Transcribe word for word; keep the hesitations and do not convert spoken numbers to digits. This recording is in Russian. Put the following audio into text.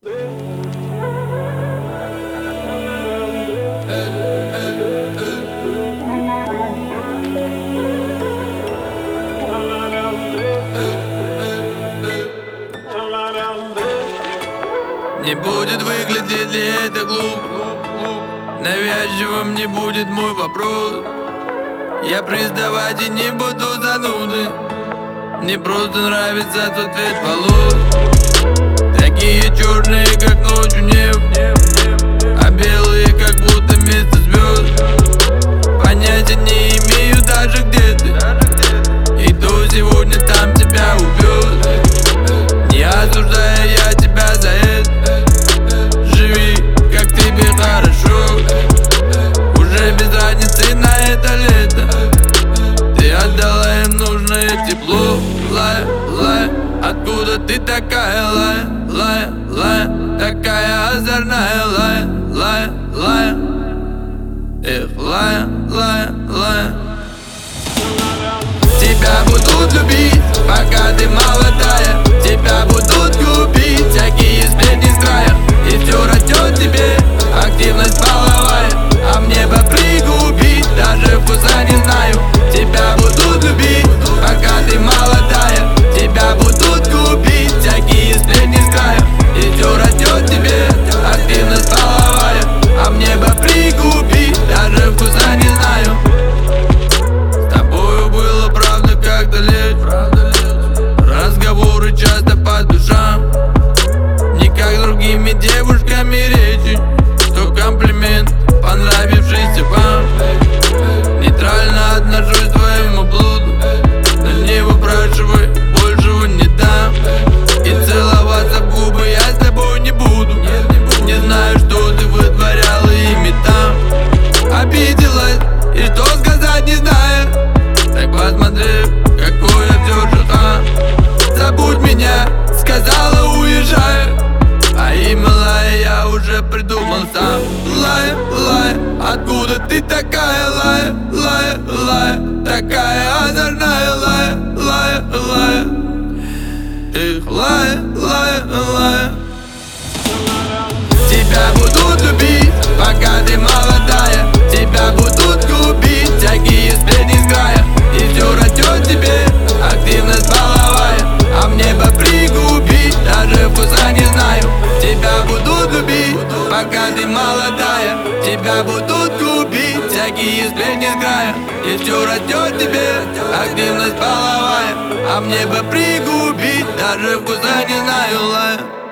Не будет выглядеть ли это глупо? Навязчивым не будет мой вопрос. Я признавать и не буду занудой. Мне просто нравится тот цвет волос. Такие черные, как ночью небо, а белые, как будто вместо звезд. Понятия не имею даже где ты, и то сегодня там тебя увез. Не осуждая я тебя за это, живи, как тебе хорошо. Уже без разницы на это лето, ты отдала им нужное тепло. Лая, лая, откуда ты такая? Лая, лая, лая, такая озорная. Лая, лая, лая, эх, лая, лая, лая. Тебя будут любить, пока ты молодая. Тебя будут губить всякие сплетни с края. И все растет тебе активность половая, а мне бы пригубить, даже вкуса не знаю. Тебя будут любить, пока ты молодая. Тебя будут губить всякие сплетни с края. И все растет тебе активность половая, а мне бы пригубить, даже вкуса не знаю. С тобою было правда как-то легче, разговоры часто по душам. Не как с другими девушками речи, что комплимент, понравившийся вам. Нейтрально отношусь к твоему блуду, но не выпрашивай, большего не дам. И целоваться в губы я с тобой не буду. Не знаю, что ты вытворяла ими там. Обиделась, и что сказать не знаю. Так посмотри, какой я все же хам. Забудь меня, сказала уезжаю, а имя Лая я уже придумал сам. Лая, Лая, откуда ты такая? Лая, Лая, Лая, такая озорная. Лая, Лая, Лая, эх, Лая, Лая, Лая. Тебя будут любить, пока ты молодая. Тебя будут губить всякие сплетни с края. И все растет тебе активность половая, а мне бы пригубить, даже вкуса не знаю. Тебя будут любить, пока ты молодая. Тебя будут губить всякие сплетни с края. И все растет тебе активность половая, а мне бы пригубить, даже вкуса не знаю. Лая.